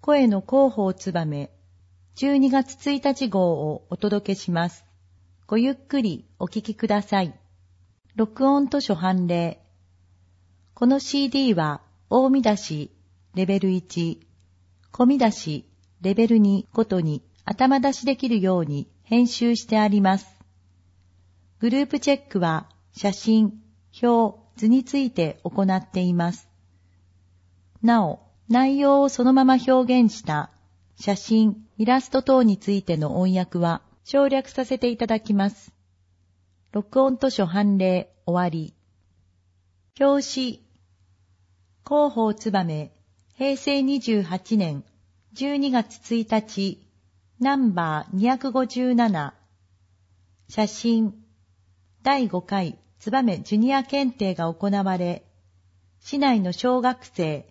声の広報つばめ、12月1日号をお届けします。ごゆっくりお聞きください。録音図書判例。この CD は、大見出し、レベル1、小見出し、レベル2ごとに頭出しできるように編集してあります。グループチェックは、写真、表、図について行っています。なお、内容をそのまま表現した写真、イラスト等についての音訳は省略させていただきます。録音図書判例終わり。表紙。広報つばめ、平成28年12月1日、ナンバー257。写真。第5回つばめジュニア検定が行われ、市内の小学生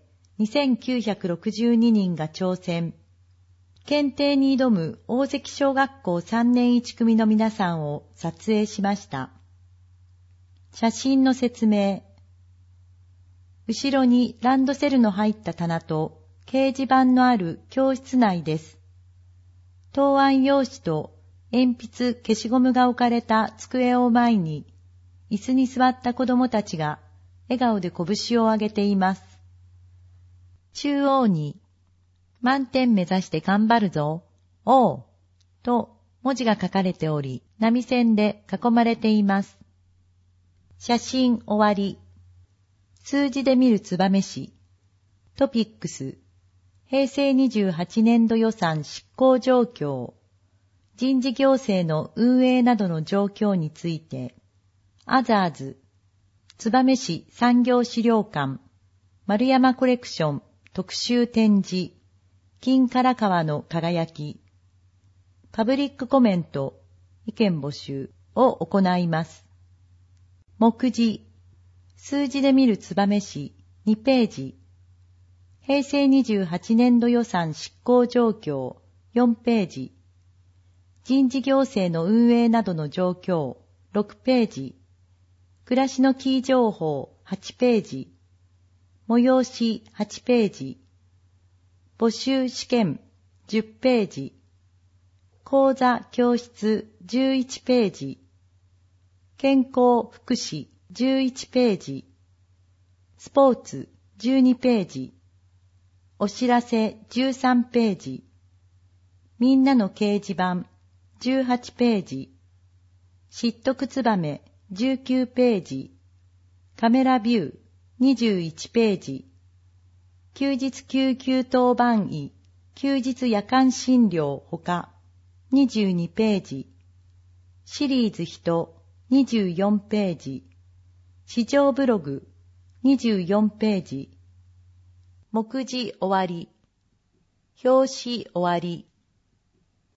2962人が挑戦。検定に挑む大関小学校3年1組の皆さんを撮影しました。写真の説明。後ろにランドセルの入った棚と掲示板のある教室内です。答案用紙と鉛筆、消しゴムが置かれた机を前に、椅子に座った子供たちが笑顔で拳を上げています。中央に、満点目指して頑張るぞ、おう、と文字が書かれており、波線で囲まれています。写真終わり。数字で見るつばめ市。トピックス。平成28年度予算執行状況。人事行政の運営などの状況について。アザーズ。つばめ市産業資料館。丸山コレクション。特集展示、金唐川の輝き、パブリックコメント、意見募集を行います。目次、数字で見るつばめ市2ページ、平成28年度予算執行状況4ページ、人事行政の運営などの状況6ページ、暮らしのキー情報8ページ、催し8ページ、募集試験10ページ、講座教室11ページ、健康福祉11ページ、スポーツ12ページ、お知らせ13ページ、みんなの掲示板18ページ、知っとくつばめ19ページ、カメラビュー21ページ、休日救急当番医、休日夜間診療ほか22ページ、シリーズ人24ページ、市場ブログ24ページ、目次終わり、表紙終わり。